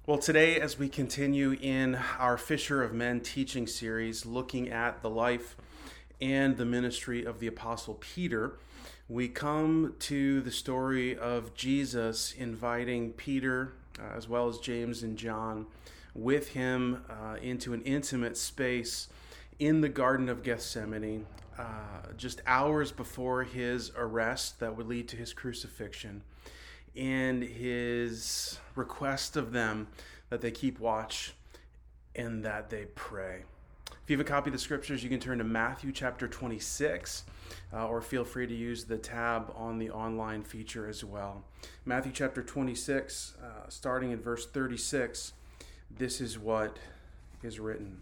Well, today, as we continue in our Fisher of Men teaching series, looking at the life and the ministry of the Apostle Peter, we come to the story of Jesus inviting Peter, as well as James and John, with him into an intimate space in the Garden of Gethsemane, just hours before his arrest that would lead to his crucifixion, and his request of them that they keep watch and that they pray. If you have a copy of the scriptures, you can turn to Matthew chapter 26, or feel free to use the tab on the online feature as well. Matthew chapter 26, starting in verse 36, this is what is written.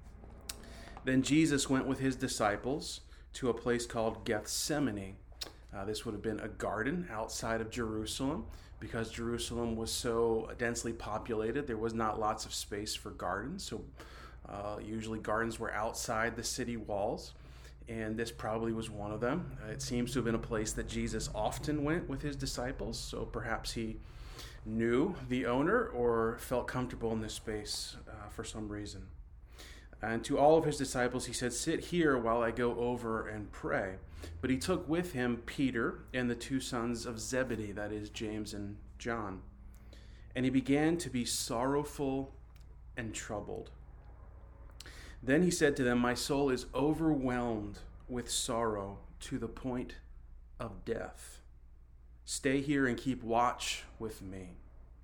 Then Jesus went with his disciples to a place called Gethsemane. This would have been a garden outside of Jerusalem, because Jerusalem was so densely populated. There was not lots of space for gardens, so usually gardens were outside the city walls, and this probably was one of them. It seems to have been a place that Jesus often went with his disciples, so perhaps he knew the owner or felt comfortable in this space for some reason. And to all of his disciples, he said, "Sit here while I go over and pray." But he took with him Peter and the two sons of Zebedee, that is, James and John. And he began to be sorrowful and troubled. Then he said to them, "My soul is overwhelmed with sorrow to the point of death. Stay here and keep watch with me."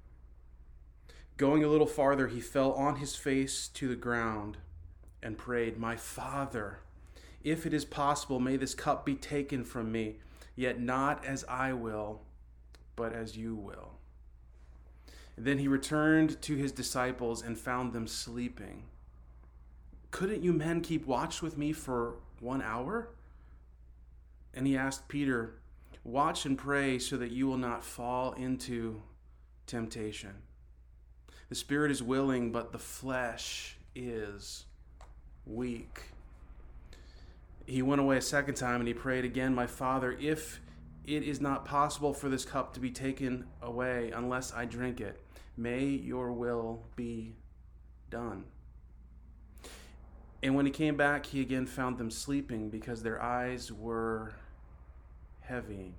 Going a little farther, he fell on his face to the ground and prayed, "My Father, if it is possible, may this cup be taken from me, yet not as I will, but as you will." And then he returned to his disciples and found them sleeping. "Couldn't you men keep watch with me for 1 hour?" And he asked Peter, "Watch and pray so that you will not fall into temptation. The spirit is willing, but the flesh is weak." He went away a second time and he prayed again, "My Father, if it is not possible for this cup to be taken away unless I drink it, may your will be done." And when he came back, he again found them sleeping because their eyes were heavy.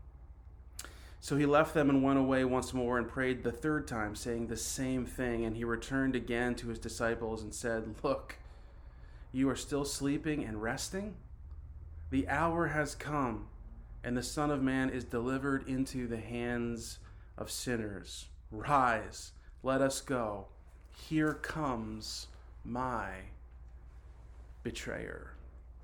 So he left them and went away once more and prayed the third time, saying the same thing. And he returned again to his disciples and said, "Look, you are still sleeping and resting? The hour has come, and the Son of Man is delivered into the hands of sinners. Rise, let us go. Here comes my betrayer."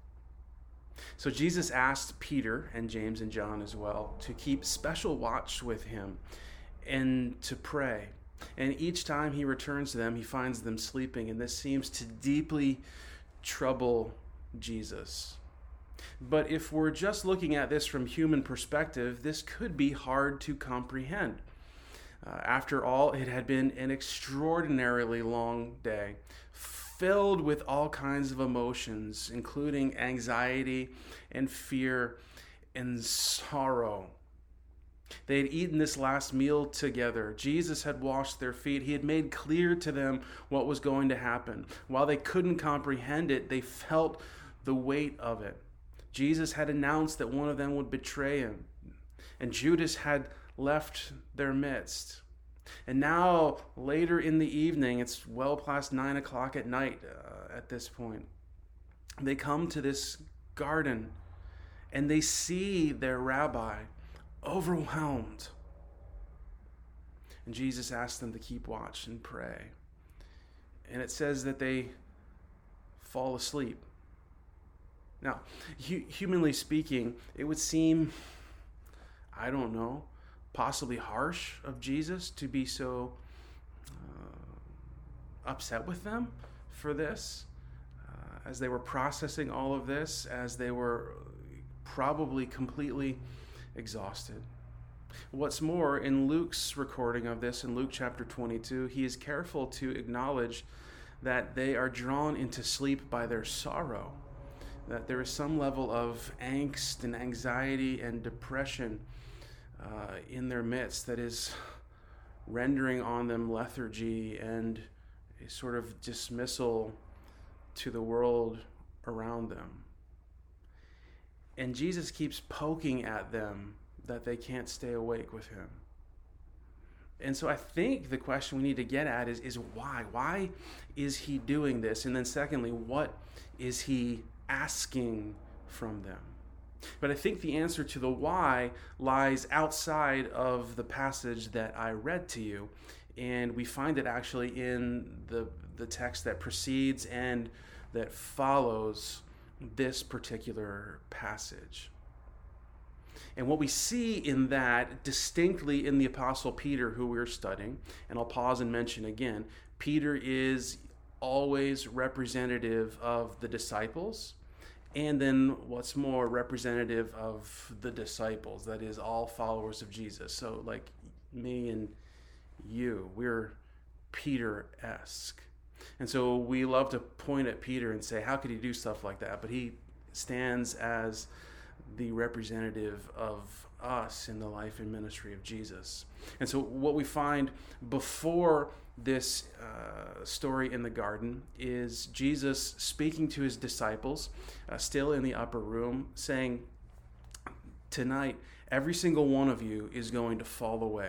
So Jesus asked Peter and James and John as well to keep special watch with him and to pray. And each time he returns to them, he finds them sleeping, and this seems to deeply trouble Jesus. But if we're just looking at this from human perspective, this could be hard to comprehend. After all, it had been an extraordinarily long day, filled with all kinds of emotions, including anxiety and fear and sorrow. They had eaten this last meal together. Jesus had washed their feet. He had made clear to them what was going to happen. While they couldn't comprehend it, they felt the weight of it. Jesus had announced that one of them would betray him, and Judas had left their midst. And now, later in the evening, it's well past 9 o'clock at night at this point, they come to this garden and they see their rabbi overwhelmed. And Jesus asked them to keep watch and pray. And it says that they fall asleep. Now, humanly speaking, it would seem, I don't know, possibly harsh of Jesus to be so upset with them for this, as they were processing all of this, as they were probably completely exhausted. What's more, in Luke's recording of this, in Luke chapter 22, he is careful to acknowledge that they are drawn into sleep by their sorrow, that there is some level of angst and anxiety and depression in their midst that is rendering on them lethargy and a sort of dismissal to the world around them. And Jesus keeps poking at them that they can't stay awake with him. And so I think the question we need to get at is why? Why is he doing this? And then secondly, what is he asking from them? But I think the answer to the why lies outside of the passage that I read to you. And we find it actually in the text that precedes and that follows this particular passage. And what we see in that distinctly in the Apostle Peter, who we're studying, and I'll pause and mention again, Peter is always representative of the disciples, and then what's more, representative of the disciples, that is, all followers of Jesus. So like me and you, we're Peter-esque. And so we love to point at Peter and say, how could he do stuff like that? But he stands as the representative of us in the life and ministry of Jesus. And so what we find before this story in the garden is Jesus speaking to his disciples, still in the upper room, saying, tonight, every single one of you is going to fall away.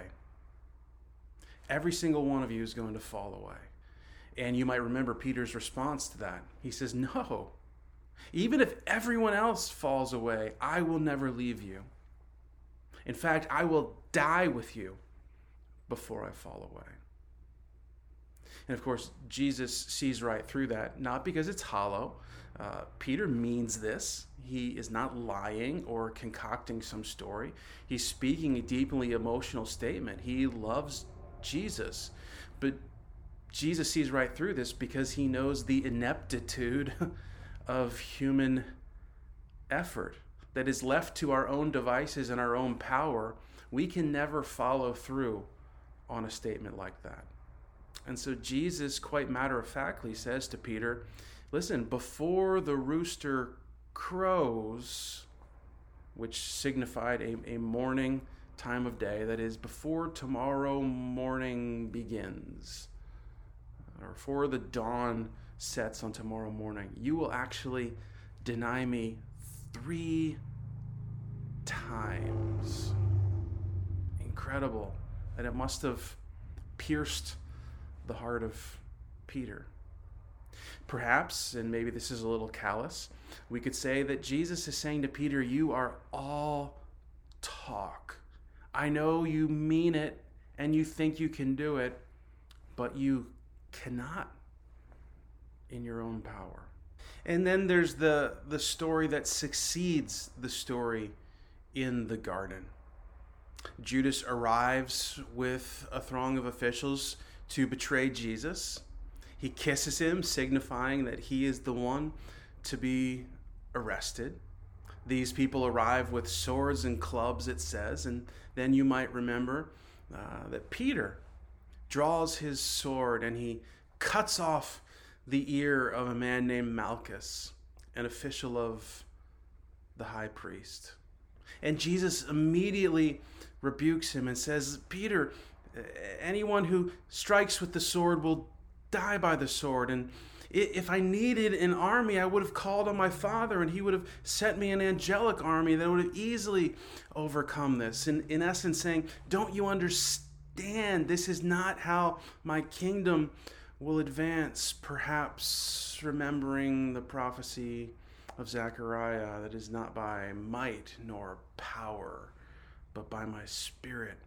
Every single one of you is going to fall away. And you might remember Peter's response to that. He says, no, even if everyone else falls away, I will never leave you. In fact, I will die with you before I fall away. And of course, Jesus sees right through that, not because it's hollow. Peter means this. He is not lying or concocting some story. He's speaking a deeply emotional statement. He loves Jesus. But Jesus sees right through this because he knows the ineptitude of human effort that is left to our own devices and our own power. We can never follow through on a statement like that. And so Jesus, quite matter-of-factly, says to Peter, listen, before the rooster crows, which signified a morning time of day, that is, before tomorrow morning begins, or before the dawn sets on tomorrow morning, you will actually deny me 3 times. Incredible that it must have pierced the heart of Peter. Perhaps, and maybe this is a little callous, we could say that Jesus is saying to Peter, you are all talk. I know you mean it and you think you can do it, but you cannot in your own power. And then there's the story that succeeds the story in the garden. Judas arrives with a throng of officials to betray Jesus. He kisses him, signifying that he is the one to be arrested. These people arrive with swords and clubs, it says, and then you might remember that Peter draws his sword and he cuts off the ear of a man named Malchus, an official of the high priest. And Jesus immediately rebukes him and says, Peter, anyone who strikes with the sword will die by the sword. And if I needed an army, I would have called on my Father, and he would have sent me an angelic army that would have easily overcome this. And in essence saying, don't you understand? This is not how my kingdom will advance. Perhaps remembering the prophecy of Zechariah that is not by might nor power, but by my Spirit,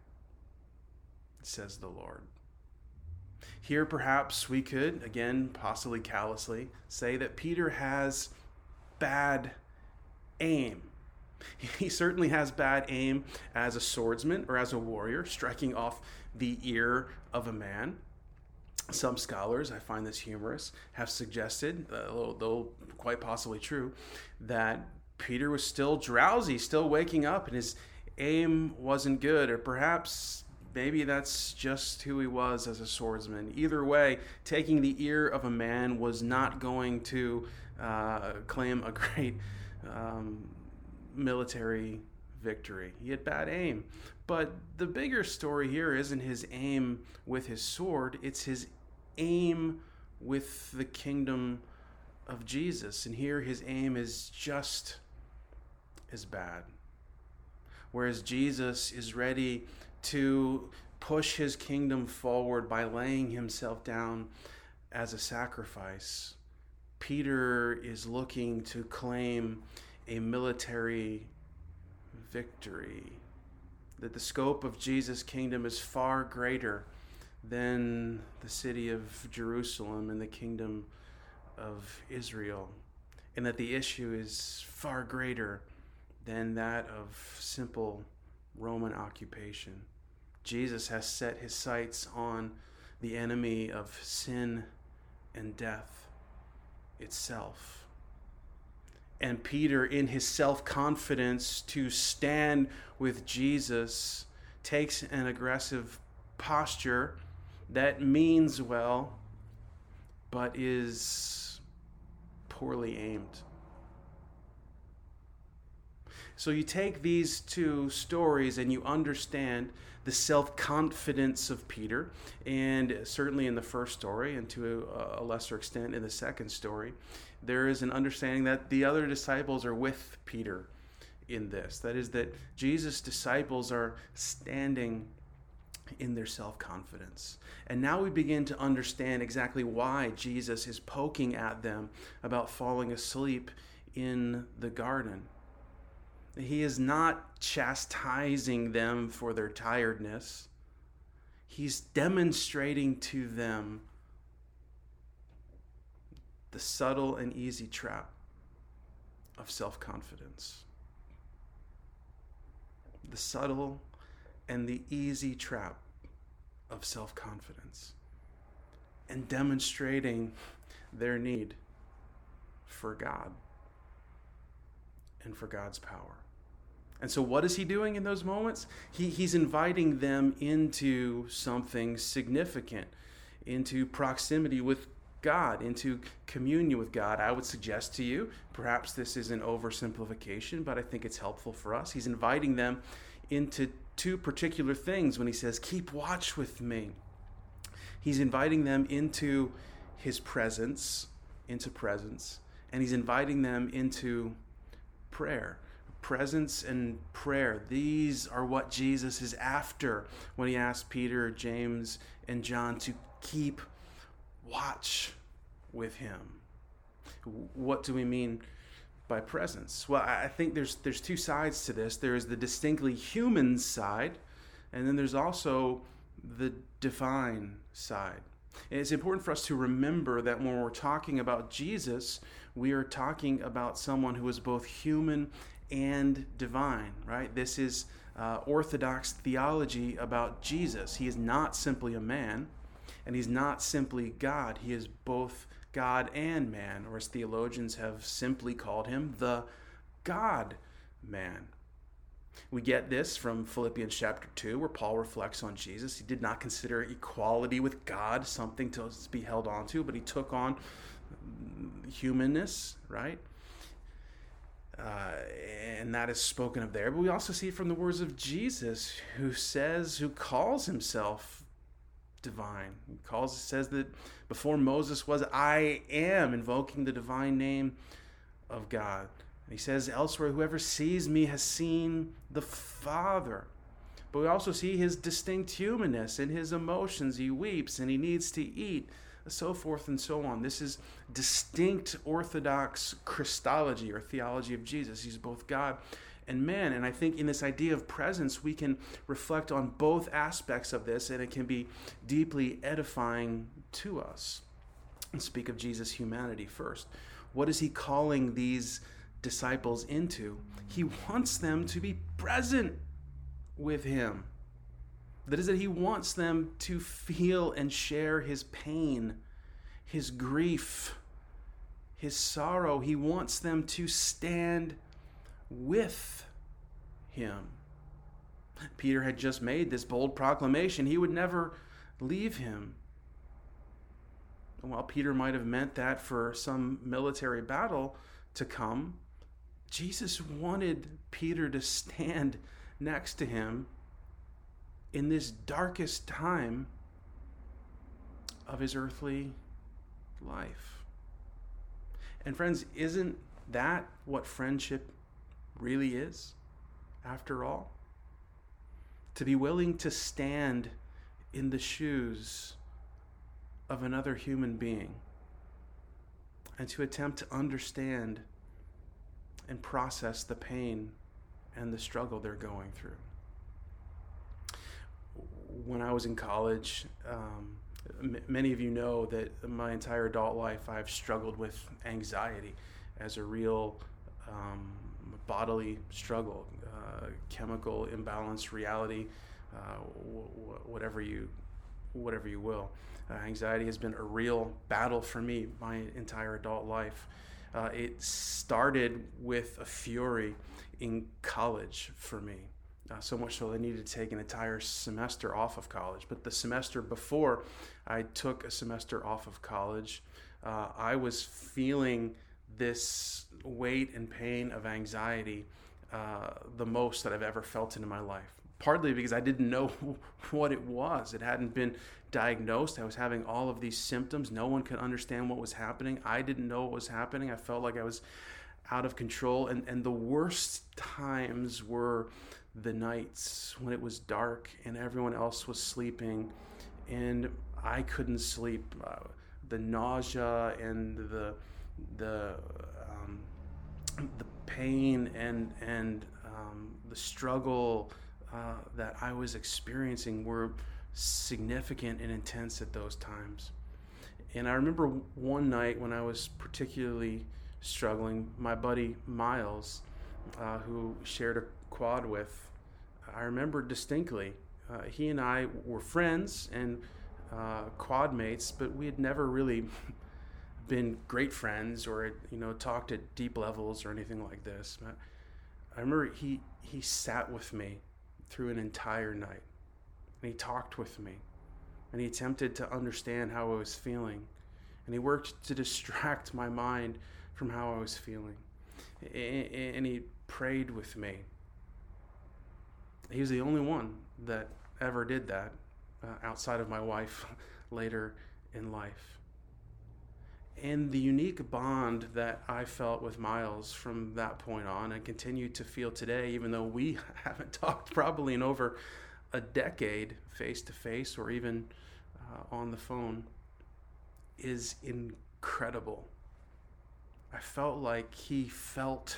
says the Lord. Here perhaps we could, again, possibly callously, say that Peter has bad aim. He certainly has bad aim as a swordsman or as a warrior, striking off the ear of a man. Some scholars, I find this humorous, have suggested, though quite possibly true, that Peter was still drowsy, still waking up, and his aim wasn't good, or perhaps maybe that's just who he was as a swordsman. Either way, taking the ear of a man was not going to claim a great military victory. He had bad aim. But the bigger story here isn't his aim with his sword, it's his aim with the kingdom of Jesus. And here his aim is just as bad. Whereas Jesus is ready to push his kingdom forward by laying himself down as a sacrifice, Peter is looking to claim a military victory. That the scope of Jesus' kingdom is far greater than the city of Jerusalem and the kingdom of Israel. And that the issue is far greater than that of simple Roman occupation. Jesus has set his sights on the enemy of sin and death itself. And Peter, in his self-confidence to stand with Jesus, takes an aggressive posture that means well, but is poorly aimed. So you take these two stories and you understand the self-confidence of Peter, and certainly in the first story, and to a lesser extent in the second story, there is an understanding that the other disciples are with Peter in this. That is, that Jesus' disciples are standing in their self-confidence. And now we begin to understand exactly why Jesus is poking at them about falling asleep in the garden. He is not chastising them for their tiredness. He's demonstrating to them the subtle and easy trap of self-confidence. The subtle and the easy trap of self-confidence. And demonstrating their need for God and for God's power. And so what is he doing in those moments? He's inviting them into something significant, into proximity with God, into communion with God. I would suggest to you, perhaps this is an oversimplification, but I think it's helpful for us. He's inviting them into two particular things when he says, keep watch with me. He's inviting them into his presence, and he's inviting them into prayer. Presence and prayer. These are what Jesus is after when he asked Peter, James, and John to keep watch with him. What do we mean by presence? Well, I think there's two sides to this. There is the distinctly human side, and then there's also the divine side. And it's important for us to remember that when we're talking about Jesus, we are talking about someone who is both human and divine, right? This is Orthodox theology about Jesus. He is not simply a man, and he's not simply God. He is both God and man, or as theologians have simply called him, the God-man. We get this from Philippians chapter 2, where Paul reflects on Jesus. He did not consider equality with God something to be held on to, but he took on humanness, right? And that is spoken of there. But we also see it from the words of Jesus, who calls himself divine. Says that before Moses was, I am, invoking the divine name of God. And he says elsewhere, whoever sees me has seen the Father. But we also see his distinct humanness in his emotions. He weeps and he needs to eat, so forth and so on. This is distinct Orthodox Christology or theology of Jesus. He's both God and man. And I think in this idea of presence, we can reflect on both aspects of this, and it can be deeply edifying to us. And speak of Jesus' humanity first. What is he calling these disciples into? He wants them to be present with him. That is, that he wants them to feel and share his pain, his grief, his sorrow. He wants them to stand with him. Peter had just made this bold proclamation. He would never leave him. And while Peter might have meant that for some military battle to come, Jesus wanted Peter to stand next to him in this darkest time of his earthly life. And friends, isn't that what friendship really is, after all? To be willing to stand in the shoes of another human being and to attempt to understand and process the pain and the struggle they're going through. When I was in college, many of you know that my entire adult life I've struggled with anxiety as a real bodily struggle, chemical imbalance, reality, whatever you will. Anxiety has been a real battle for me my entire adult life. It started with a fury in college for me. So much so I needed to take an entire semester off of college. But the semester before I took a semester off of college, I was feeling this weight and pain of anxiety the most that I've ever felt in my life. Partly because I didn't know what it was. It hadn't been diagnosed. I was having all of these symptoms. No one could understand what was happening. I didn't know what was happening. I felt like I was out of control. And the worst times were the nights when it was dark and everyone else was sleeping and I couldn't sleep. The nausea and the pain and the struggle that I was experiencing were significant and intense at those times. And I remember one night when I was particularly struggling, my buddy Miles, who shared a quad with, I remember distinctly, he and I were friends and quad mates, but we had never really been great friends or talked at deep levels or anything like this. But I remember he sat with me through an entire night, and he talked with me, and he attempted to understand how I was feeling, and he worked to distract my mind from how I was feeling, and he prayed with me. He was the only one that ever did that outside of my wife later in life. And the unique bond that I felt with Miles from that point on and continue to feel today, even though we haven't talked probably in over a decade face to face or even on the phone, is incredible. I felt like he felt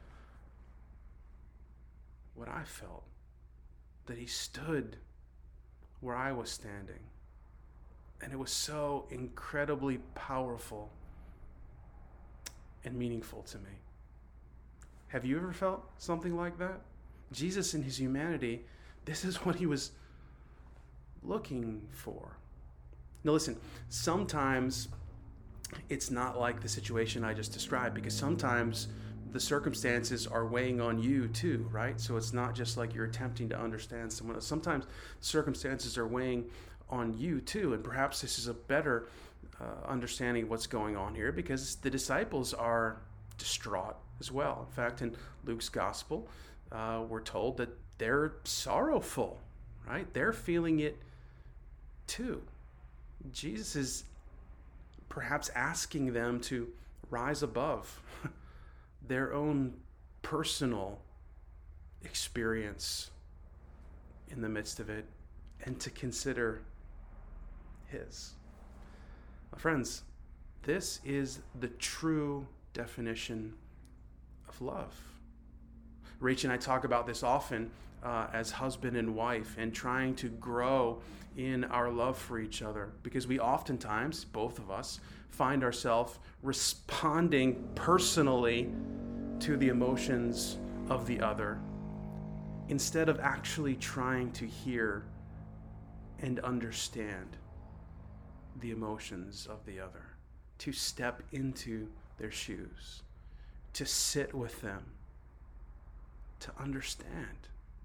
what I felt, that he stood where I was standing. And it was so incredibly powerful and meaningful to me. Have you ever felt something like that? Jesus in his humanity, this is what he was looking for. Now listen, sometimes it's not like the situation I just described, because sometimes the circumstances are weighing on you too, right? So it's not just like you're attempting to understand someone else. Sometimes circumstances are weighing on you too, and perhaps this is a better understanding of what's going on here, because the disciples are distraught as well. In fact, in Luke's gospel, we're told that they're sorrowful, right? They're feeling it too. Jesus is perhaps asking them to rise above their own personal experience in the midst of it and to consider his. Friends, this is the true definition of love. Rach and I talk about this often as husband and wife, and trying to grow in our love for each other, because we oftentimes, both of us, find ourselves responding personally to the emotions of the other instead of actually trying to hear and understand the emotions of the other, to step into their shoes, to sit with them, to understand.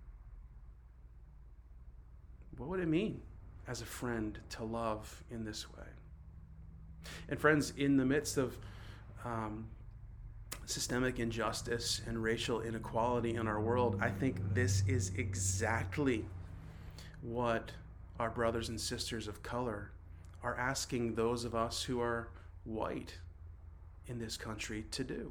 What would it mean as a friend to love in this way? And friends, in the midst of systemic injustice and racial inequality in our world, I think this is exactly what our brothers and sisters of color are asking those of us who are white in this country to do.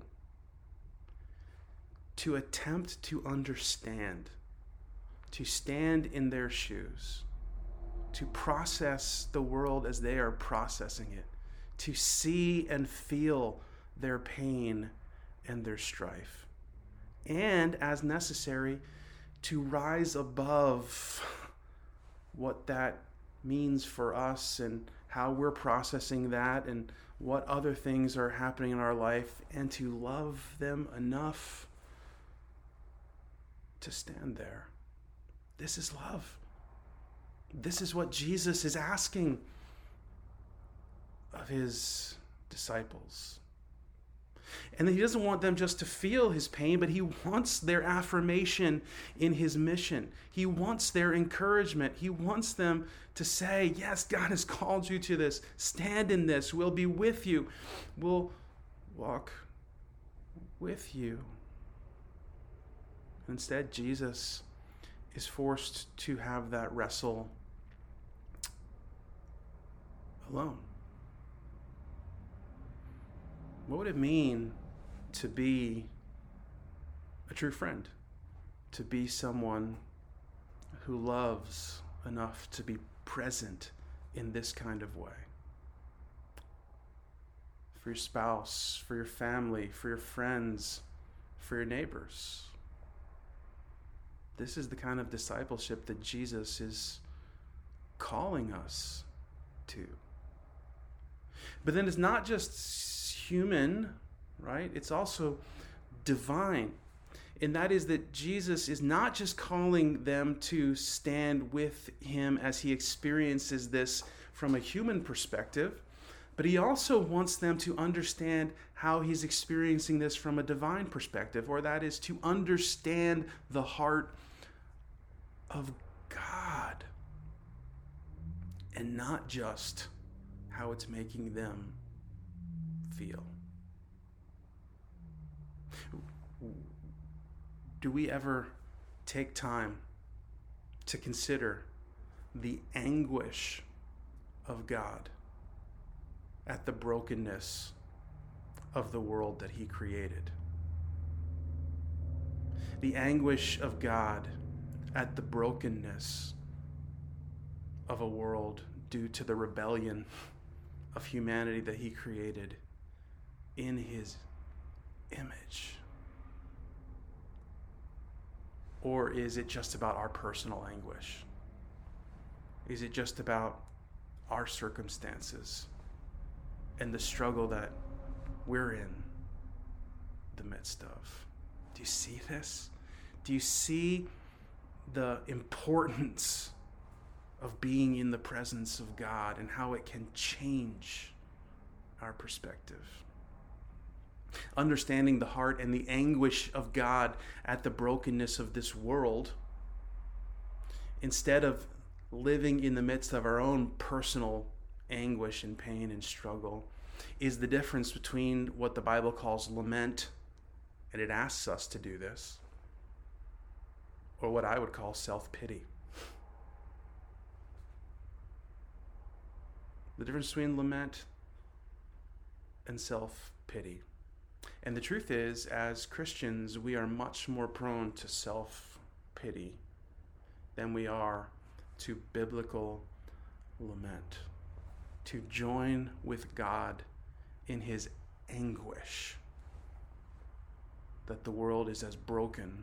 To attempt to understand, to stand in their shoes, to process the world as they are processing it, to see and feel their pain and their strife, and as necessary, to rise above what that means for us and how we're processing that and what other things are happening in our life, and to love them enough to stand there. This is love. This is what Jesus is asking of his disciples. And he doesn't want them just to feel his pain, but he wants their affirmation in his mission. He wants their encouragement. He wants them to say, yes, God has called you to this. Stand in this. We'll be with you. We'll walk with you. Instead, Jesus is forced to have that wrestle alone. What would it mean to be a true friend? To be someone who loves enough to be present in this kind of way? For your spouse, for your family, for your friends, for your neighbors. This is the kind of discipleship that Jesus is calling us to. But then it's not just human, right? It's also divine. And that is that Jesus is not just calling them to stand with him as he experiences this from a human perspective, but he also wants them to understand how he's experiencing this from a divine perspective, or that is to understand the heart of God and not just how it's making them feel. Do we ever take time to consider the anguish of God at the brokenness of the world that he created? The anguish of God at the brokenness of a world due to the rebellion of humanity that he created in his image? Or is it just about our personal anguish? Is it just about our circumstances and the struggle that we're in the midst of? Do you see this? Do you see the importance of being in the presence of God and how it can change our perspective? Understanding the heart and the anguish of God at the brokenness of this world, instead of living in the midst of our own personal anguish and pain and struggle, is the difference between what the Bible calls lament, and it asks us to do this, or what I would call self-pity. The difference between lament and self-pity. And the truth is, as Christians, we are much more prone to self-pity than we are to biblical lament, to join with God in his anguish that the world is as broken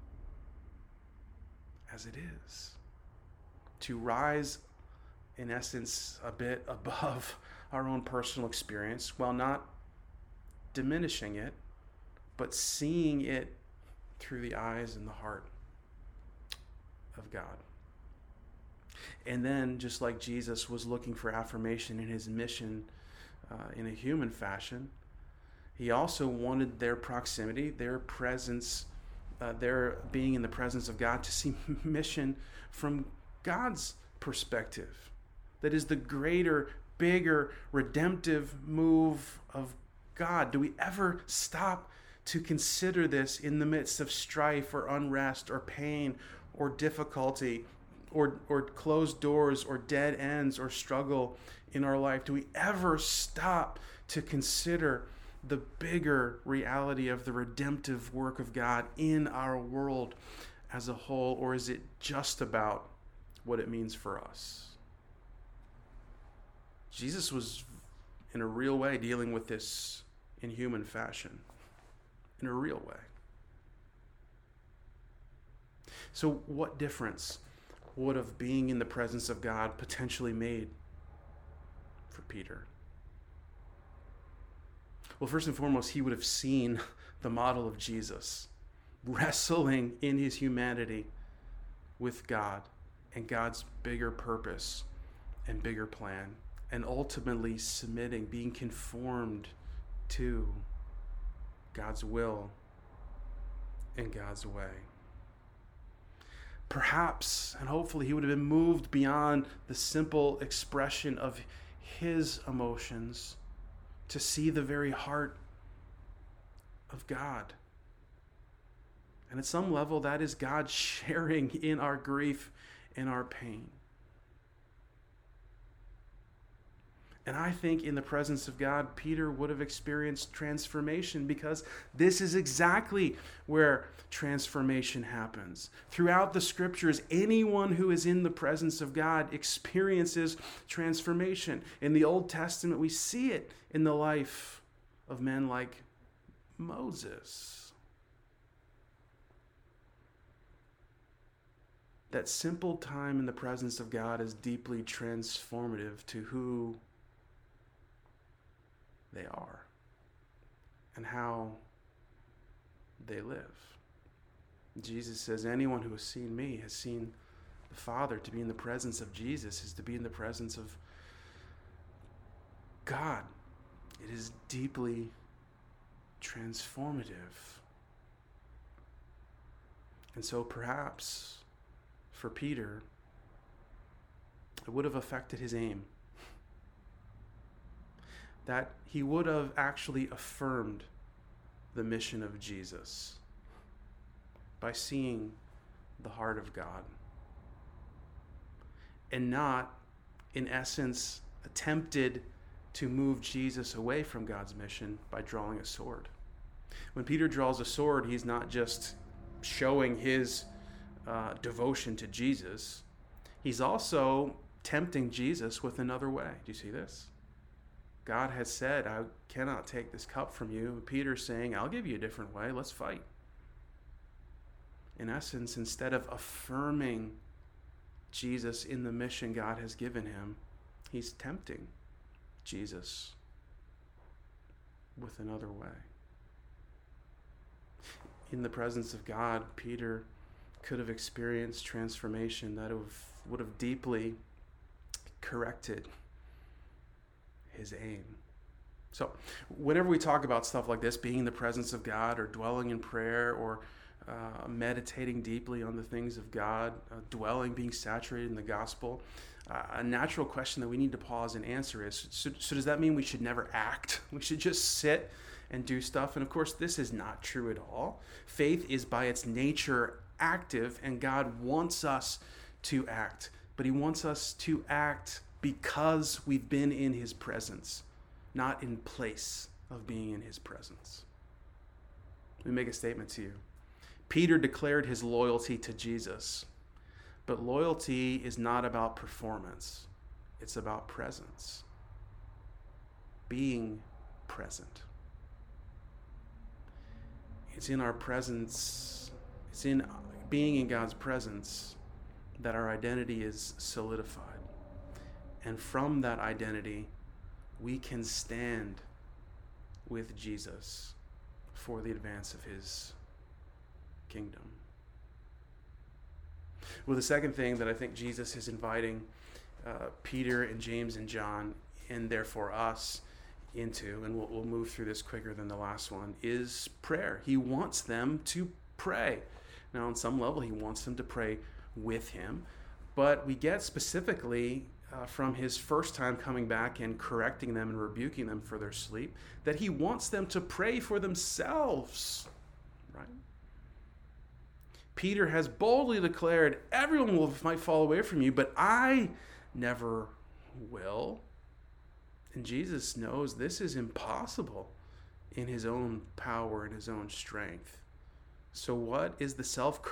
as it is, to rise, in essence, a bit above our own personal experience while not diminishing it, but seeing it through the eyes and the heart of God. And then, just like Jesus was looking for affirmation in his mission in a human fashion, he also wanted their proximity, their presence, their being in the presence of God, to see mission from God's perspective. That is the greater, bigger, redemptive move of God. Do we ever stop to consider this in the midst of strife or unrest or pain or difficulty or closed doors or dead ends or struggle in our life? Do we ever stop to consider the bigger reality of the redemptive work of God in our world as a whole? Or is it just about what it means for us? Jesus was, in a real way, dealing with this in human fashion, in a real way. So what difference would have being in the presence of God potentially made for Peter? Well, first and foremost, he would have seen the model of Jesus wrestling in his humanity with God and God's bigger purpose and bigger plan, and ultimately submitting, being conformed to God's will and God's way. Perhaps, and hopefully, he would have been moved beyond the simple expression of his emotions to see the very heart of God. And at some level, that is God sharing in our grief and our pain. And I think in the presence of God, Peter would have experienced transformation, because this is exactly where transformation happens. Throughout the scriptures, anyone who is in the presence of God experiences transformation. In the Old Testament, we see it in the life of men like Moses. That simple time in the presence of God is deeply transformative to who they are and how they live. Jesus says, anyone who has seen me has seen the Father. To be in the presence of Jesus is to be in the presence of God. It is deeply transformative. And so perhaps for Peter, it would have affected his aim. That he would have actually affirmed the mission of Jesus by seeing the heart of God, and not, in essence, attempted to move Jesus away from God's mission by drawing a sword. When Peter draws a sword, he's not just showing his devotion to Jesus. He's also tempting Jesus with another way. Do you see this? God has said, I cannot take this cup from you. Peter's saying, I'll give you a different way. Let's fight. In essence, instead of affirming Jesus in the mission God has given him, he's tempting Jesus with another way. In the presence of God, Peter could have experienced transformation that would have deeply corrected his aim. So whenever we talk about stuff like this, being in the presence of God, or dwelling in prayer, or meditating deeply on the things of God, being saturated in the gospel, a natural question that we need to pause and answer is, so does that mean we should never act? We should just sit and do stuff? And of course, this is not true at all. Faith is by its nature active, and God wants us to act. But he wants us to act because we've been in his presence, not in place of being in his presence. Let me make a statement to you. Peter declared his loyalty to Jesus, but loyalty is not about performance. It's about presence. Being present. It's in our presence, it's in being in God's presence that our identity is solidified. And from that identity, we can stand with Jesus for the advance of his kingdom. Well, the second thing that I think Jesus is inviting Peter and James and John, and therefore us, into, and we'll move through this quicker than the last one, is prayer. He wants them to pray. Now, on some level, he wants them to pray with him, but we get specifically from his first time coming back and correcting them and rebuking them for their sleep, that he wants them to pray for themselves, right? Peter has boldly declared, everyone might fall away from you, but I never will. And Jesus knows this is impossible in his own power and his own strength. So what is the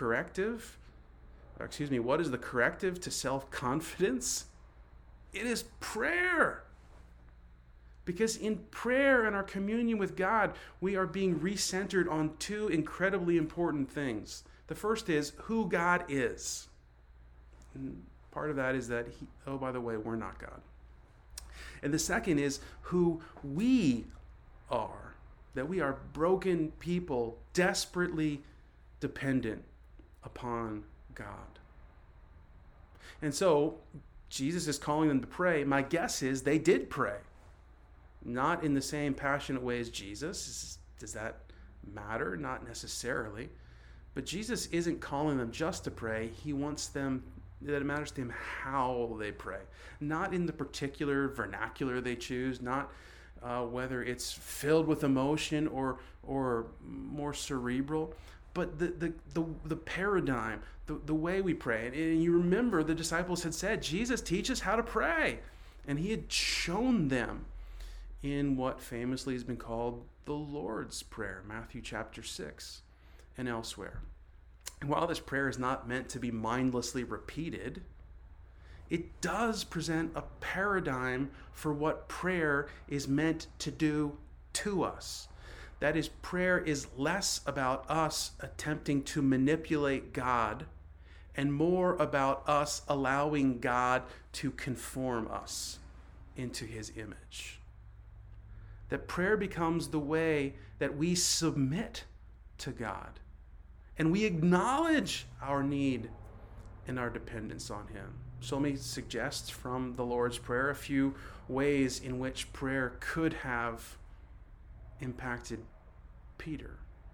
what is the corrective to self-confidence? It is prayer. Because in prayer and our communion with God, we are being recentered on two incredibly important things. The first is who God is. And part of that is that by the way, we're not God. And the second is who we are. That we are broken people, desperately dependent upon God. And so, Jesus is calling them to pray. My guess is they did pray. Not in the same passionate way as Jesus. Does that matter? Not necessarily. But Jesus isn't calling them just to pray. He wants them, that it matters to him how they pray. Not in the particular vernacular they choose, not whether it's filled with emotion or more cerebral, but the paradigm, the way we pray. And you remember the disciples had said, Jesus, teach us how to pray. And he had shown them in what famously has been called the Lord's Prayer, Matthew chapter 6 and elsewhere. And while this prayer is not meant to be mindlessly repeated, it does present a paradigm for what prayer is meant to do to us. That is, prayer is less about us attempting to manipulate God and more about us allowing God to conform us into his image. That prayer becomes the way that we submit to God and we acknowledge our need and our dependence on him. So let me suggest from the Lord's Prayer a few ways in which prayer could have impacted Peter.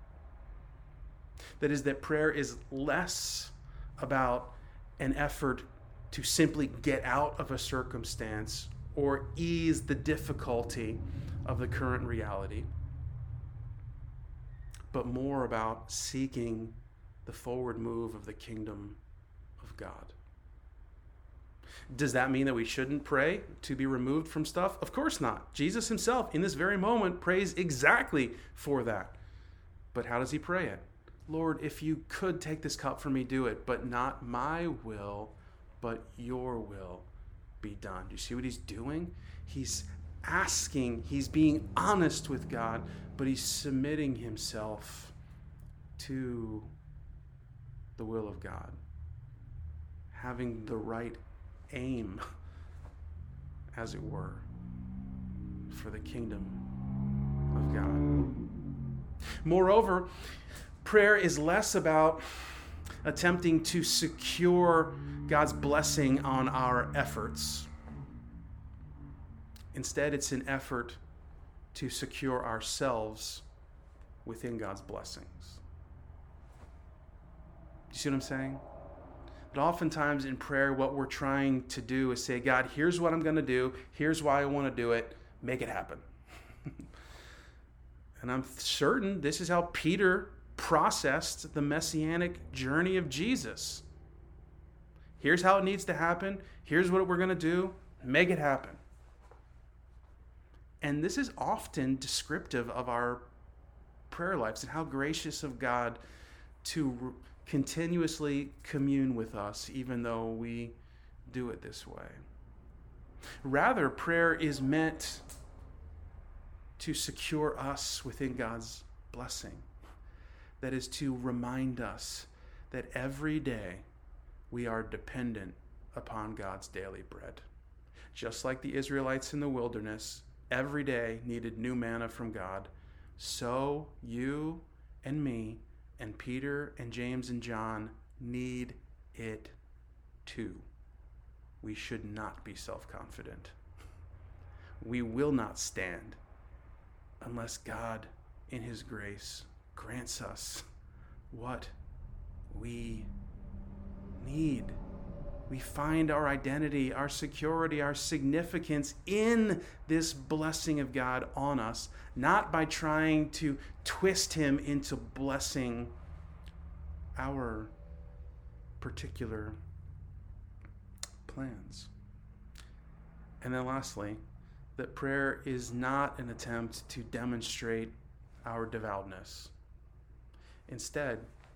That is, that prayer is less about an effort to simply get out of a circumstance or ease the difficulty of the current reality, but more about seeking the forward move of the kingdom of God. Does that mean that we shouldn't pray to be removed from stuff? Of course not. Jesus himself, in this very moment, prays exactly for that. But how does he pray it? Lord, if you could take this cup from me, do it, but not my will, but your will be done. Do you see what he's doing? He's asking, he's being honest with God, but he's submitting himself to the will of God, having the right aim, as it were, for the kingdom of God. Moreover, prayer is less about attempting to secure God's blessing on our efforts. Instead, it's an effort to secure ourselves within God's blessings. Do you see what I'm saying? But oftentimes in prayer, what we're trying to do is say, God, here's what I'm going to do. Here's why I want to do it. Make it happen. And I'm certain this is how Peter processed the messianic journey of Jesus. Here's how it needs to happen. Here's what we're going to do. Make it happen. And this is often descriptive of our prayer lives and how gracious of God to continuously commune with us, even though we do it this way. Rather, prayer is meant to secure us within God's blessing. That is to remind us that every day we are dependent upon God's daily bread. Just like the Israelites in the wilderness every day needed new manna from God, so you and me and Peter and James and John need it too. We should not be self-confident. We will not stand unless God, in his grace, grants us what we need. we find our identity, our security, our significance in this blessing of God on us, not by trying to twist him into blessing our particular plans. And then lastly, that prayer is not an attempt to demonstrate our devoutness. Instead,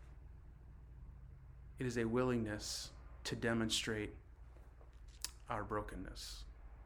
it is a willingness to demonstrate our brokenness.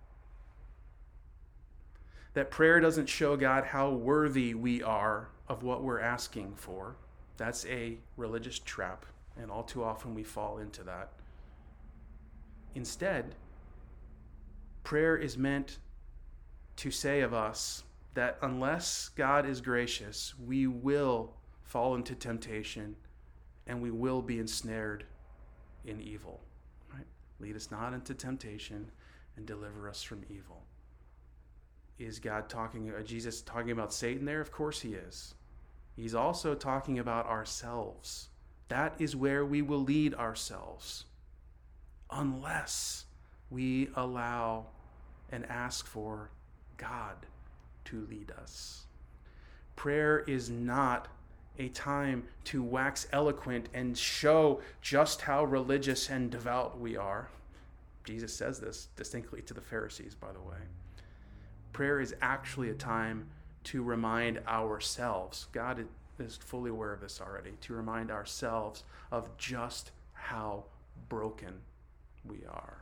That prayer doesn't show God how worthy we are of what we're asking for. That's a religious trap, and all too often we fall into that. Instead, prayer is meant to say of us that unless God is gracious, we will fall into temptation and we will be ensnared in evil. Right? Lead us not into temptation and deliver us from evil. Is Jesus talking about Satan there? Of course he is. He's also talking about ourselves. That is where we will lead ourselves unless we allow and ask for God to lead us. Prayer is not a time to wax eloquent and show just how religious and devout we are. Jesus says this distinctly to the Pharisees, by the way. Prayer is actually a time to remind ourselves, God is fully aware of this already, to remind ourselves of just how broken we are.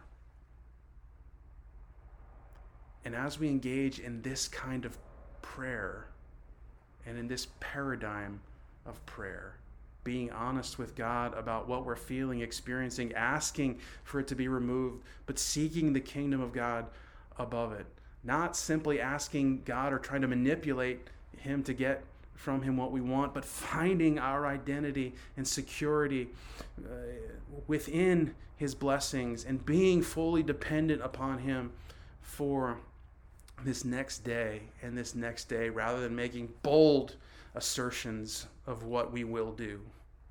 And as we engage in this kind of prayer and in this paradigm of prayer, being honest with God about what we're feeling, experiencing, asking for it to be removed, but seeking the kingdom of God above it. Not simply asking God or trying to manipulate him to get from him what we want, but finding our identity and security within his blessings and being fully dependent upon him for this next day and this next day, rather than making bold assertions of what we will do.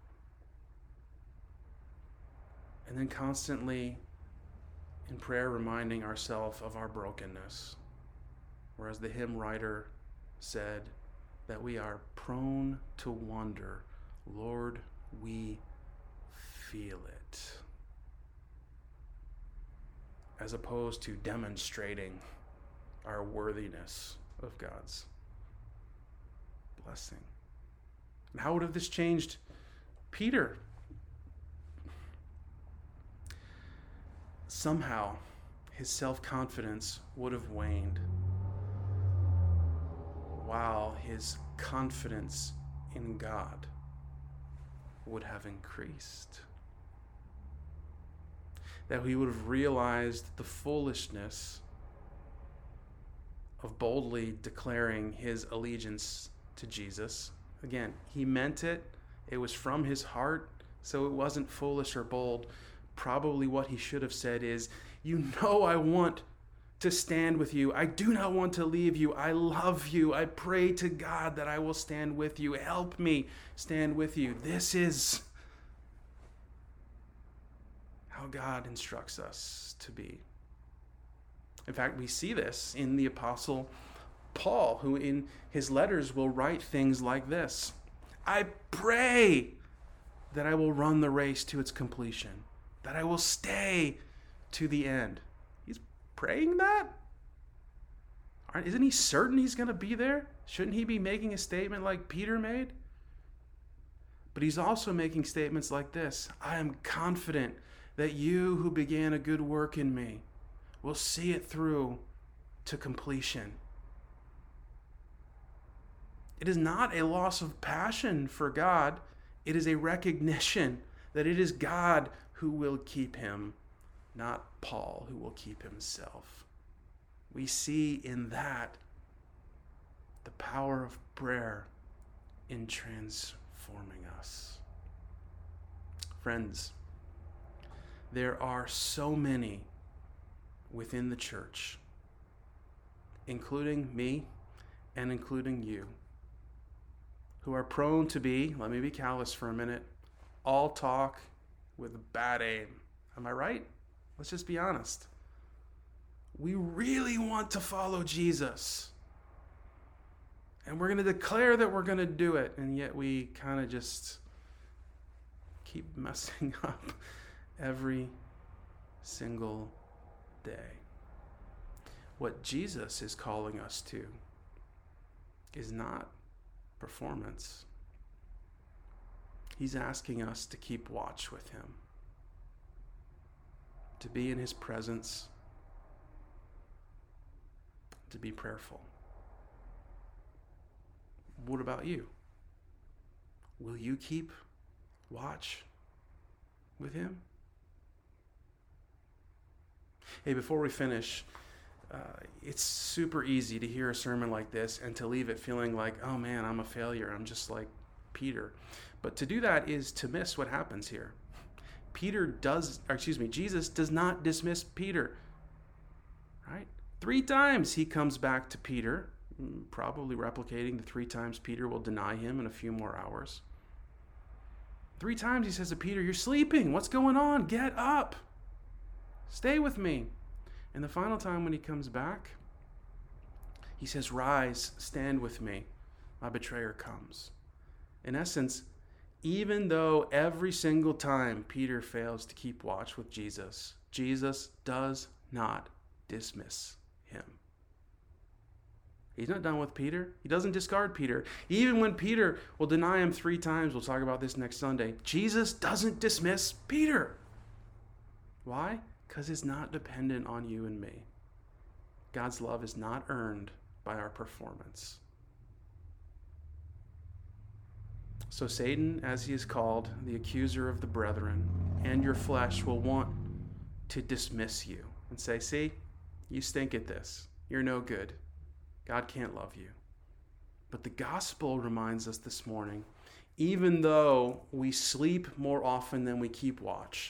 And then constantly in prayer reminding ourselves of our brokenness. Whereas the hymn writer said that we are prone to wonder, Lord, we feel it. As opposed to demonstrating our worthiness of God's blessing. And how would have this changed Peter? Somehow, his self-confidence would have waned, while his confidence in God would have increased. That he would have realized the foolishness of boldly declaring his allegiance to Jesus. Again, he meant it. It was from his heart, so it wasn't foolish or bold. Probably what he should have said is, you know I want to stand with you. I do not want to leave you. I love you. I pray to God that I will stand with you. Help me stand with you. This is how God instructs us to be. In fact, we see this in the Apostle Paul, who in his letters will write things like this: I pray that I will run the race to its completion, that I will stay to the end. He's praying that? Isn't he certain he's going to be there? Shouldn't he be making a statement like Peter made? But he's also making statements like this: I am confident that you who began a good work in me will see it through to completion. It is not a loss of passion for God. It is a recognition that it is God who will keep him, not Paul who will keep himself. We see in that the power of prayer in transforming us. Friends, there are so many within the church, including me and including you, who are prone to be, let me be callous for a minute, all talk with bad aim. Am I right? Let's just be honest. We really want to follow Jesus. And we're going to declare that we're going to do it. And yet we kind of just keep messing up every single day. What Jesus is calling us to is not performance. He's asking us to keep watch with him, to be in his presence, to be prayerful. What about you? Will you keep watch with him? Hey, before we finish, it's super easy to hear a sermon like this and to leave it feeling like, oh man, I'm a failure. I'm just like Peter. But to do that is to miss what happens here. Jesus does not dismiss Peter. Right? 3 times he comes back to Peter, probably replicating the 3 times Peter will deny him in a few more hours. 3 times he says to Peter, you're sleeping. What's going on? Get up. Stay with me. And the final time when he comes back, he says, rise, stand with me. My betrayer comes. In essence, even though every single time Peter fails to keep watch with Jesus, Jesus does not dismiss him. He's not done with Peter. He doesn't discard Peter. Even when Peter will deny him 3 times, we'll talk about this next Sunday, Jesus doesn't dismiss Peter. Why? Because it's not dependent on you and me. God's love is not earned by our performance. So Satan, as he is called, the accuser of the brethren, and your flesh will want to dismiss you and say, see, you stink at this. You're no good. God can't love you. But the gospel reminds us this morning, even though we sleep more often than we keep watch,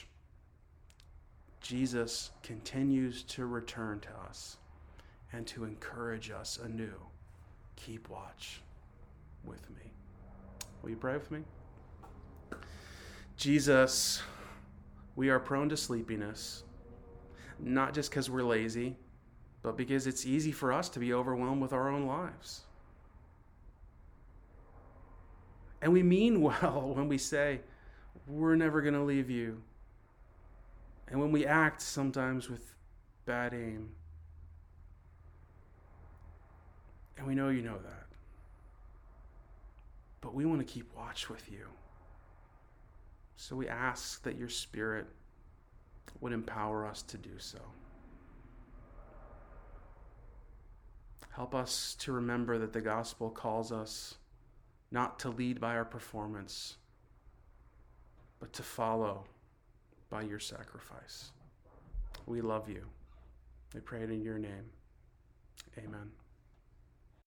Jesus continues to return to us and to encourage us anew. Keep watch with me. Will you pray with me? Jesus, we are prone to sleepiness, not just because we're lazy, but because it's easy for us to be overwhelmed with our own lives. And we mean well when we say, we're never going to leave you. And when we act sometimes with bad aim. And we know you know that. But we want to keep watch with you. So we ask that your Spirit would empower us to do so. Help us to remember that the gospel calls us not to lead by our performance, but to follow by your sacrifice. We love you. We pray it in your name. Amen.